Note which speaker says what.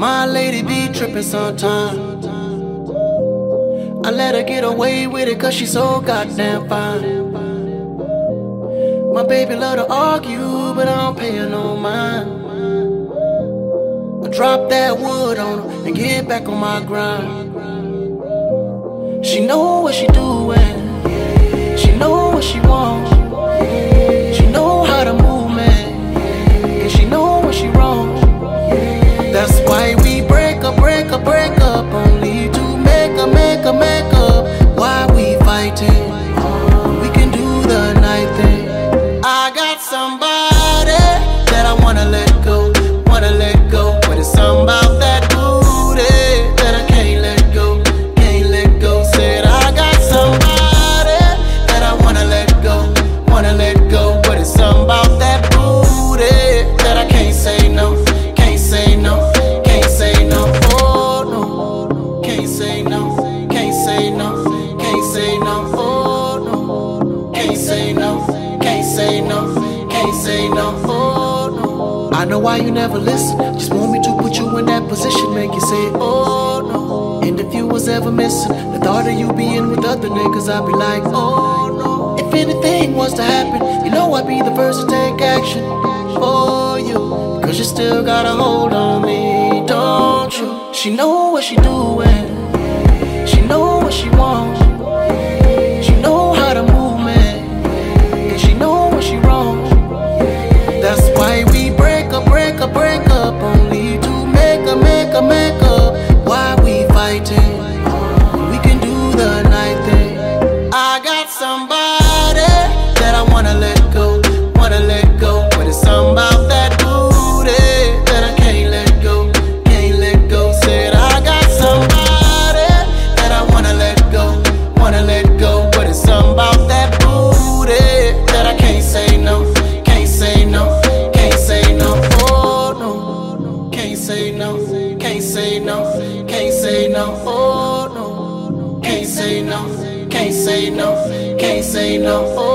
Speaker 1: My lady be trippin' sometimes. I let her get away with it cause she so goddamn fine. My baby love to argue, but I don't pay her no mind. I drop that wood on her and get back on my grind. She know what she doing, she know what she want. She know how to move, man, and she know when she wrong. That's why we break up, only to make up. Why we fighting? We can do the night thing. I got somebody that I wanna let go, but it's something about that booty that I can't let go. Said I got somebody that I wanna let go, but it's something about that booty that I can't say no. Oh no, can't say no. Oh no, can't say no. Oh no. I know why you never listen. Just want me to put you in that position, make you say oh no. And if you was ever missing the thought of you being with other niggas, I'd be like oh no. If anything was to happen, you know I'd be the first to take action for you, cause you still got a hold on me, don't you? She know what she doing, she know what she wants. She know how to move, man, and she know when she wrong. That's why we break up, only to make up. Why we fighting? We can do the night thing. I got somebody that I wanna let go, but it's something about that booty that I can't let go. Said I got somebody that I wanna let go, but it's something about that booty that I can't say no. Oh no, can't say no. Oh no, can't say no.